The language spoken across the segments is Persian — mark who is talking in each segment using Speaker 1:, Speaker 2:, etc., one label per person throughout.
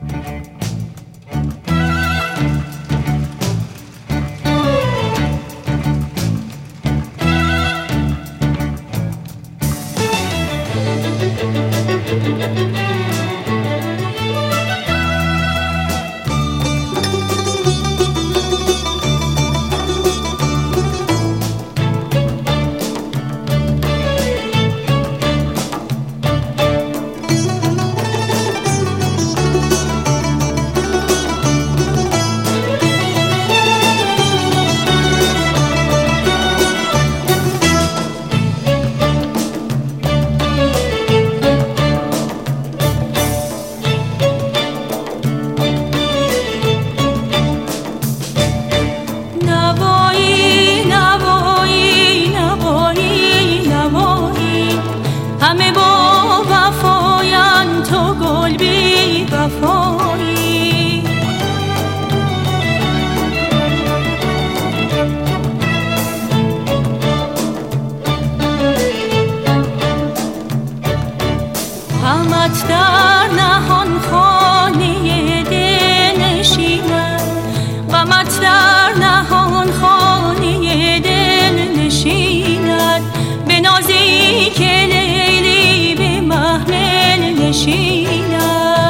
Speaker 1: غمت در نهان خانه دل نشیند، غمت در نهان خانه دل نشیند، به نازی که لیلی به محمل نشیند.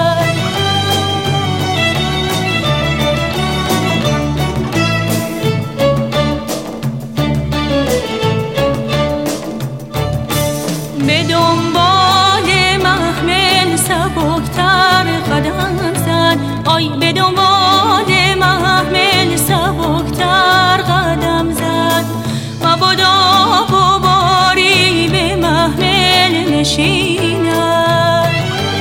Speaker 1: به دنبال محمل سبکتر قدم زد، آی به دنبال محمل سبکتر قدم زد، مبادا باری به محمل نشیند.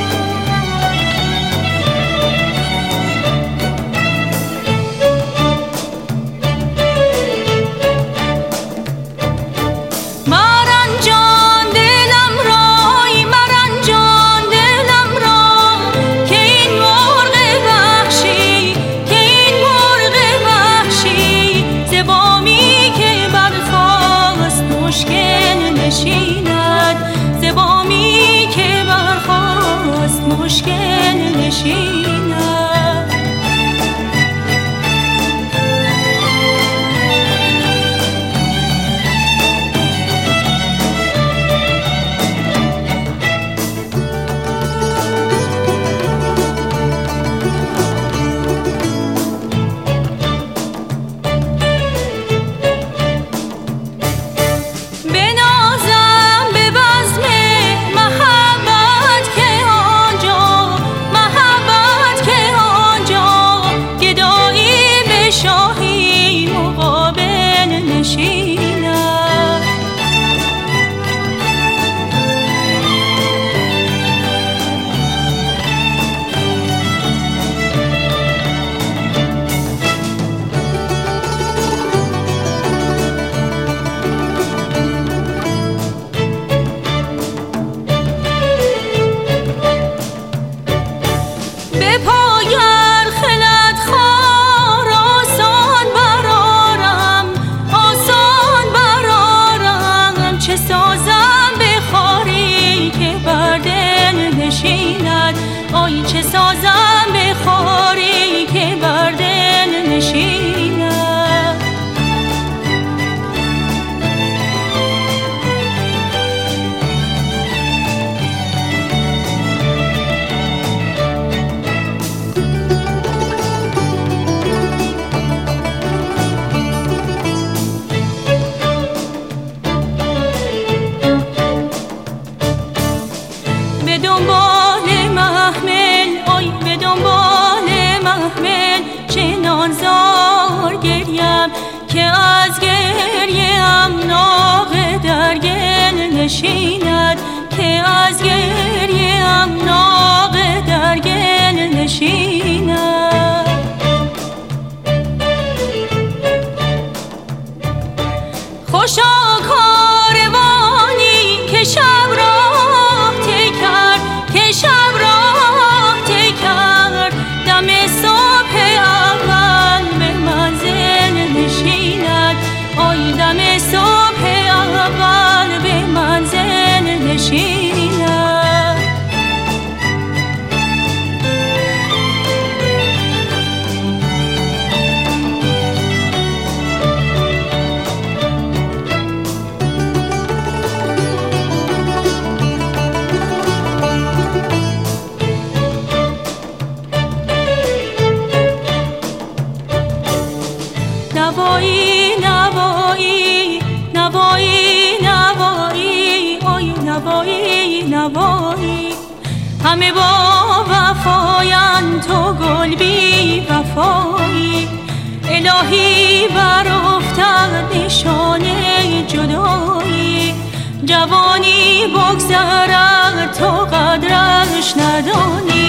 Speaker 1: مرنجان دلم رای، مرنجان دلم را، که این مرغ وحشی، که این مرغ وحشی، ز بامی که برخاست مشکل نشیند، ز بامی که برخاست مشکل نشیند. به پاگر خلد خار آسان برارم، آسان برارم، چه سازم به خاری که بر دل نشیند، آی چه سازم به خاری که بر دل نشیند. به دنبال محمل، آی به دنبال محمل، چنان زار گریم که از گریم ناقه در گل نشیند، که از گریم ناقه در گل نشیند. خوشا کاروانی که شب راه طی کرد، که شب راه طی کرد، دم صبح اول به منزل نشیند، آی دم صبح اول به منزل نشیند. همه با وفایان، تو گل بی وفایی. الهی بر افتاد نشانه جدایی، جوانی بگذرد تو قدرش ندانی.